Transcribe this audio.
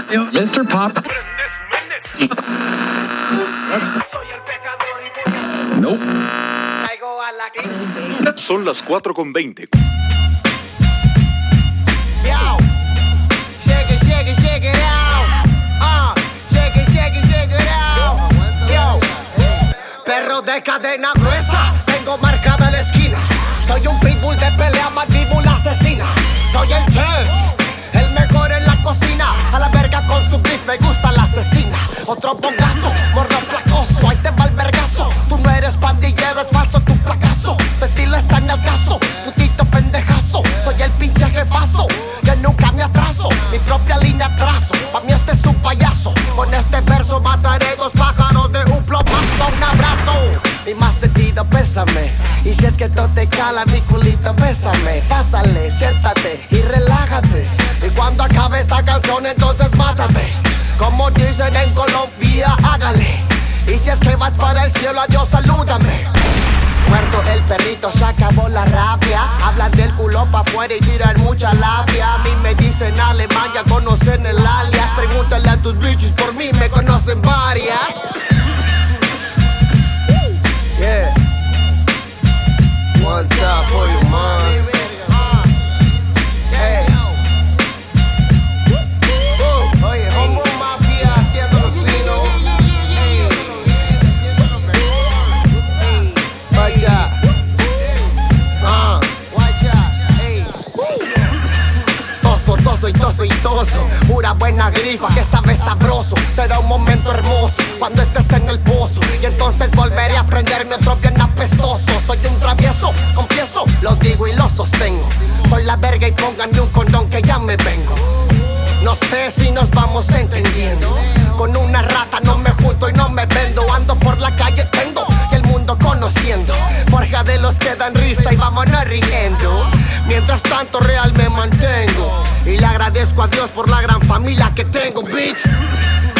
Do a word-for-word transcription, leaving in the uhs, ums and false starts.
mister Pop. Nope. Son las cuatro con veinte. Yo, shake it, shake it, shake it out. Uh, shake it, shake it, shake it out. Yo, perro de cadena gruesa, tengo marcada la esquina. Soy un pitbull de pelea, mandíbula asesina. Soy el chef, el mejor en la cocina. A la verga con su beef, me gusta la asesina. Otro bongazo, morro placoso, ahí te va el vergazo. Tú no eres pandillero, es falso tu placazo. Tu estilo está en el caso, putito pendejazo. Soy el pinche jefazo, que nunca me atraso. Mi propia línea trazo, pa' mí este es un payaso. Con este verso mataré dos pájaros de un plomazo. Un abrazo, mi más sentido, pésame. Y si es que todo te cala, mi culito, bésame. Pásale, siéntate y relájate. Y cuando acabe esta canción, entonces mátate. Como dicen en Colombia, hágale. Y si es que vas para el cielo, adiós, salúdame. Muerto el perrito, se acabó la rabia. Hablan del culo pa' afuera y tiran mucha labia. A mí me dicen alemán, ya conocen el alias. Pregúntale a tus bitches, por mí me conocen varias. Yeah. One time for you, man. Hey. Oye, Homo Mafia haciéndolo fino. Vaya. Ah. Toso, toso y toso y toso. Pura buena grifa que sabe sabroso. Será un momento hermoso cuando estés en el pozo. Y entonces volveré a prenderme otro bien apestoso. Soy un travieso, confieso, lo digo y lo sostengo. Soy la verga y pónganme un condón que ya me vengo. No sé si nos vamos entendiendo. Con una rata no me junto y no me vendo. Ando por la calle, tengo y el mundo conociendo. Forja de los que dan risa y vámonos riendo. Mientras tanto real me mantengo. Y le agradezco a Dios por la gran familia que tengo, bitch.